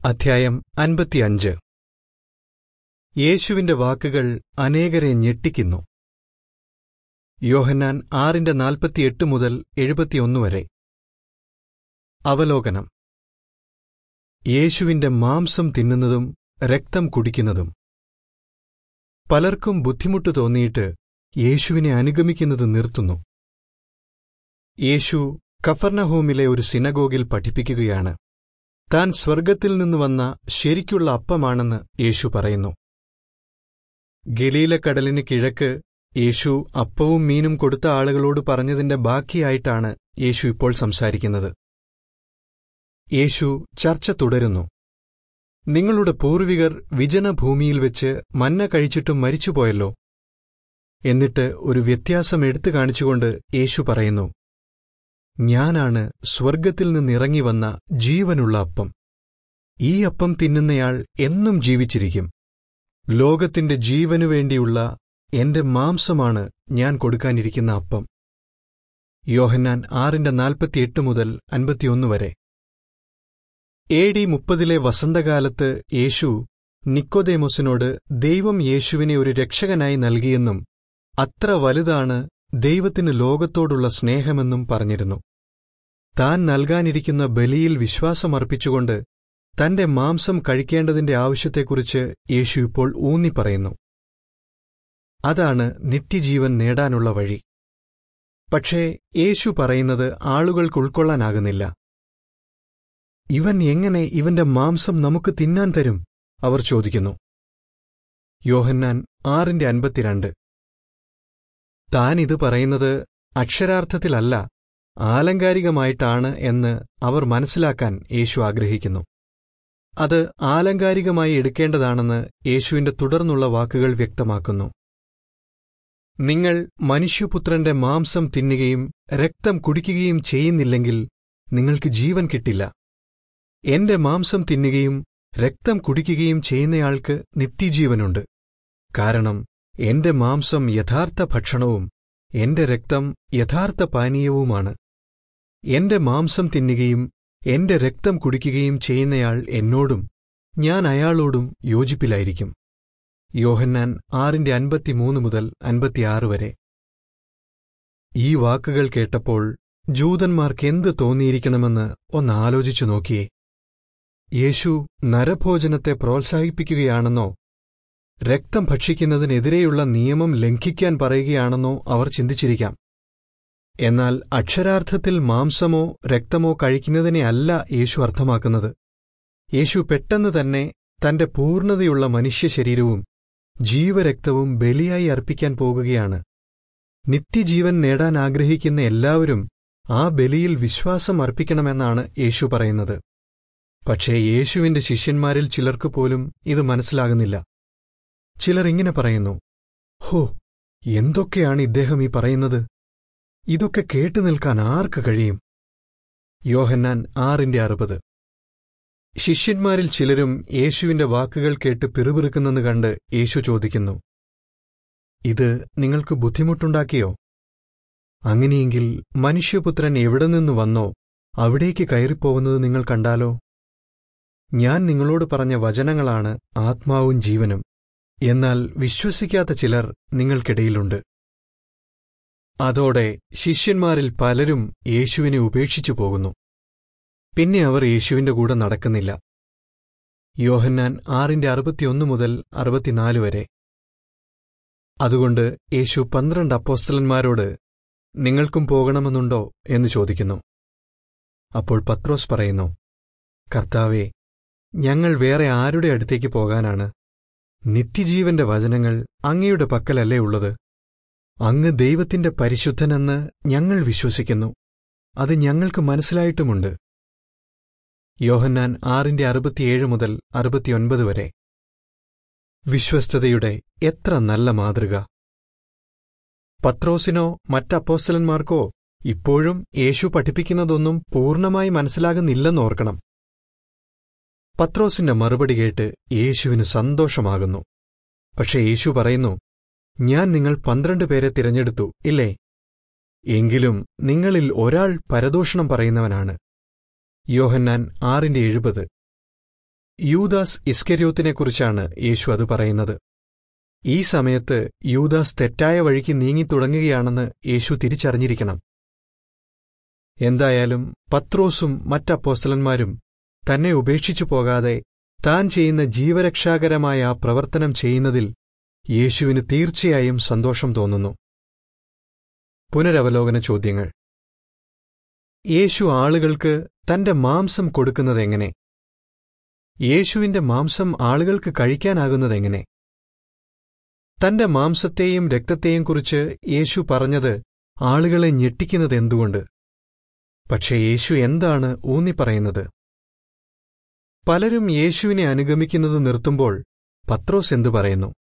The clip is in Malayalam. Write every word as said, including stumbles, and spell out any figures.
അധ്യായം അൻപത്തിയഞ്ച്. യേശുവിന്റെ വാക്കുകൾ അനേകരെ ഞെട്ടിക്കുന്നു. യോഹന്നാൻ ആറിന്റെ നാൽപ്പത്തിയെട്ട് മുതൽ എഴുപത്തിയൊന്ന് വരെ. അവലോകനം. യേശുവിന്റെ മാംസം തിന്നുന്നതും രക്തം കുടിക്കുന്നതും. പലർക്കും ബുദ്ധിമുട്ട് തോന്നിയിട്ട് യേശുവിനെ അനുഗമിക്കുന്നത് നിർത്തുന്നു. യേശു കഫർനഹൂമിലെ ഒരു സിനഗോഗിൽ പഠിപ്പിക്കുകയാണ്. താൻ സ്വർഗ്ഗത്തിൽ നിന്ന് വന്ന ശരിക്കുള്ള അപ്പമാണെന്ന് യേശു പറയുന്നു. ഗലീലക്കടലിന് കിഴക്ക് യേശു അപ്പവും മീനും കൊടുത്ത ആളുകളോട് പറഞ്ഞതിന്റെ ബാക്കിയായിട്ടാണ് യേശു ഇപ്പോൾ സംസാരിക്കുന്നത്. യേശു ചർച്ച തുടരുന്നു. നിങ്ങളുടെ പൂർവികർ വിജനഭൂമിയിൽ വെച്ച് മന്ന കഴിച്ചിട്ടും മരിച്ചുപോയല്ലോ. എന്നിട്ട് ഒരു വ്യത്യാസം എടുത്തു കാണിച്ചുകൊണ്ട് യേശു പറയുന്നു, ഞാനാണ് സ്വർഗ്ഗത്തിൽ നിന്നിറങ്ങിവന്ന ജീവനുള്ള അപ്പം. ഈ അപ്പം തിന്നുന്നയാൾ എന്നും ജീവിച്ചിരിക്കും. ലോകത്തിന്റെ ജീവനുവേണ്ടിയുള്ള എന്റെ മാംസമാണ് ഞാൻ കൊടുക്കാനിരിക്കുന്ന അപ്പം. യോഹന്നാൻ ആറിന്റെ നാൽപ്പത്തിയെട്ട് മുതൽ അൻപത്തിയൊന്ന് വരെ. എ ഡി മുപ്പതിലെ വസന്തകാലത്ത് യേശു നിക്കോദേമോസിനോട് ദൈവം യേശുവിനെ ഒരു രക്ഷകനായി നൽകിയെന്നും അത്ര വലുതാണ് ദൈവത്തിന് ലോകത്തോടുള്ള സ്നേഹമെന്നും പറഞ്ഞിരുന്നു. താൻ നൽകാനിരിക്കുന്ന ബലിയിൽ വിശ്വാസമർപ്പിച്ചുകൊണ്ട് തന്റെ മാംസം കഴിക്കേണ്ടതിന്റെ ആവശ്യത്തെക്കുറിച്ച് യേശു ഇപ്പോൾ ഊന്നിപ്പറയുന്നു. അതാണ് നിത്യജീവൻ നേടാനുള്ള വഴി. പക്ഷേ യേശു പറയുന്നത് ആളുകൾക്ക് ഉൾക്കൊള്ളാനാകുന്നില്ല. ഇവൻ എങ്ങനെ ഇവന്റെ മാംസം നമുക്ക് തിന്നാൻ തരും? അവർ ചോദിക്കുന്നു. യോഹന്നാൻ ആറിന്റെ അൻപത്തിരണ്ട്. താനിത് പറയുന്നത് അക്ഷരാർത്ഥത്തിലല്ല, ആലങ്കാരികമായിട്ടാണ് എന്ന് അവർ മനസ്സിലാക്കാൻ യേശു ആഗ്രഹിക്കുന്നു. അത് ആലങ്കാരികമായി എടുക്കേണ്ടതാണെന്ന് യേശുവിന്റെ തുടർന്നുള്ള വാക്കുകൾ വ്യക്തമാക്കുന്നു. നിങ്ങൾ മനുഷ്യപുത്രന്റെ മാംസം തിന്നുകയും രക്തം കുടിക്കുകയും ചെയ്യുന്നില്ലെങ്കിൽ നിങ്ങൾക്ക് ജീവൻ കിട്ടില്ല. എന്റെ മാംസം തിന്നുകയും രക്തം കുടിക്കുകയും ചെയ്യുന്നയാൾക്ക് നിത്യജീവനുണ്ട്. കാരണം എന്റെ മാംസം യഥാർത്ഥ ഭക്ഷണവും എന്റെ രക്തം യഥാർത്ഥ പാനീയവുമാണ്. എന്റെ മാംസം തിന്നുകയും എന്റെ രക്തം കുടിക്കുകയും ചെയ്യുന്നയാൾ എന്നോടും ഞാൻ അയാളോടും യോജിപ്പിലായിരിക്കും. യോഹന്നാൻ ആറിന്റെ അൻപത്തിമൂന്ന് മുതൽ അൻപത്തിയാറ് വരെ. ഈ വാക്കുകൾ കേട്ടപ്പോൾ ജൂതന്മാർക്കെന്ത് തോന്നിയിരിക്കണമെന്ന് ഒന്നാലോചിച്ചു നോക്കിയേ. യേശു നരഭോജനത്തെ പ്രോത്സാഹിപ്പിക്കുകയാണെന്നോ രക്തം ഭക്ഷിക്കുന്നതിനെതിരെയുള്ള നിയമം ലംഘിക്കാൻ പറയുകയാണെന്നോ അവർ ചിന്തിച്ചിരിക്കാം. എന്നാൽ അക്ഷരാർത്ഥത്തിൽ മാംസമോ രക്തമോ കഴിക്കുന്നതിനെയല്ല യേശു അർത്ഥമാക്കുന്നത്. യേശു പെട്ടെന്ന് തന്നെ തന്റെ പൂർണ്ണതയുള്ള മനുഷ്യശരീരവും ജീവരക്തവും ബലിയായി അർപ്പിക്കാൻ പോകുകയാണ്. നിത്യജീവൻ നേടാൻ ആഗ്രഹിക്കുന്ന എല്ലാവരും ആ ബലിയിൽ വിശ്വാസം അർപ്പിക്കണമെന്നാണ് യേശു പറയുന്നത്. പക്ഷേ യേശുവിന്റെ ശിഷ്യന്മാരിൽ ചിലർക്ക് പോലും ഇത് മനസ്സിലാകുന്നില്ല. ചിലർ ഇങ്ങനെ പറയുന്നു, ഹോ, എന്തൊക്കെയാണ് ഇദ്ദേഹം ഈ പറയുന്നത്? ഇതൊക്കെ കേട്ടുനിൽക്കാൻ ആർക്ക് കഴിയും? യോഹന്നാൻ ആറിന്റെ അറുപത്. ശിഷ്യന്മാരിൽ ചിലരും യേശുവിന്റെ വാക്കുകൾ കേട്ട് പിറുപിറുക്കുന്നെന്ന് കണ്ട് യേശു ചോദിക്കുന്നു, ഇത് നിങ്ങൾക്ക് ബുദ്ധിമുട്ടുണ്ടാക്കിയോ? അങ്ങനെയെങ്കിൽ മനുഷ്യപുത്രൻ എവിടെ നിന്ന് വന്നോ അവിടേക്ക് കയറിപ്പോകുന്നത് നിങ്ങൾ കണ്ടാലോ? ഞാൻ നിങ്ങളോട് പറഞ്ഞ വചനങ്ങളാണ് ആത്മാവും ജീവനും. എന്നാൽ വിശ്വസിക്കാത്ത ചിലർ നിങ്ങൾക്കിടയിലുണ്ട്. അതോടെ ശിഷ്യന്മാരിൽ പലരും യേശുവിനെ ഉപേക്ഷിച്ചു പോകുന്നു. പിന്നെ അവർ യേശുവിന്റെ കൂടെ നടക്കുന്നില്ല. യോഹന്നാൻ ആറിന്റെ അറുപത്തിയൊന്ന് മുതൽ അറുപത്തിനാല് വരെ. അതുകൊണ്ട് യേശു പന്ത്രണ്ട് അപ്പോസ്തലന്മാരോട് നിങ്ങൾക്കും പോകണമെന്നുണ്ടോ എന്ന് ചോദിക്കുന്നു. അപ്പോൾ പത്രോസ് പറയുന്നു, കർത്താവേ, ഞങ്ങൾ വേറെ ആരുടെ അടുത്തേക്ക് പോകാനാണ്? നിത്യജീവന്റെ വചനങ്ങൾ അങ്ങയുടെ പക്കലല്ലേ ഉള്ളത്? അങ്ങ് ദൈവത്തിന്റെ പരിശുദ്ധനെന്ന് ഞങ്ങൾ വിശ്വസിക്കുന്നു. അത് ഞങ്ങൾക്ക് മനസ്സിലായിട്ടുമുണ്ട്. യോഹന്നാൻ ആറിന്റെ അറുപത്തിയേഴ് മുതൽ അറുപത്തിയൊൻപത് വരെ. വിശ്വസ്തതയുടെ എത്ര നല്ല മാതൃക! പത്രോസിനോ മറ്റപ്പോസ്തലന്മാർക്കോ ഇപ്പോഴും യേശു പഠിപ്പിക്കുന്നതൊന്നും പൂർണ്ണമായി മനസ്സിലാകുന്നില്ലെന്നോർക്കണം. പത്രോസിന്റെ മറുപടി കേട്ട് യേശുവിന് സന്തോഷമാകുന്നു. പക്ഷെ യേശു പറയുന്നു, ഞാൻ നിങ്ങൾ പന്ത്രണ്ട് പേരെ തിരഞ്ഞെടുത്തു, ഇല്ലേ? എങ്കിലും നിങ്ങളിൽ ഒരാൾ പരദൂഷണം പറയുന്നവനാണ്. യോഹന്നാൻ ആറിന്റെ എഴുപത്. യൂദാസ് ഇസ്കര്യോത്തിനെക്കുറിച്ചാണ് യേശു അത് പറയുന്നത്. ഈ സമയത്ത് യൂദാസ് തെറ്റായ വഴിക്ക് നീങ്ങിത്തുടങ്ങുകയാണെന്ന് യേശു തിരിച്ചറിഞ്ഞിരിക്കണം. എന്തായാലും പത്രോസും മറ്റപ്പോസ്തലന്മാരും തന്നെ ഉപേക്ഷിച്ചു പോകാതെ താൻ ചെയ്യുന്ന ജീവരക്ഷാകരമായ ആ പ്രവർത്തനം ചെയ്യുന്നതിൽ യേശുവിന് തീർച്ചയായും സന്തോഷം തോന്നുന്നു. പുനരവലോകന ചോദ്യങ്ങൾ. യേശു ആളുകൾക്ക് തന്റെ മാംസം കൊടുക്കുന്നതെങ്ങനെ? യേശുവിന്റെ മാംസം ആളുകൾക്ക് കഴിക്കാനാകുന്നതെങ്ങനെ? തന്റെ മാംസത്തെയും രക്തത്തെയും കുറിച്ച് യേശു പറഞ്ഞത് ആളുകളെ ഞെട്ടിക്കുന്നതെന്തുകൊണ്ട്? പക്ഷേ യേശു എന്താണ് ഊന്നിപ്പറയുന്നത്? പലരും യേശുവിനെ അനുഗമിക്കുന്നത് നിർത്തുമ്പോൾ പത്രോസ് എന്തു പറയുന്നു?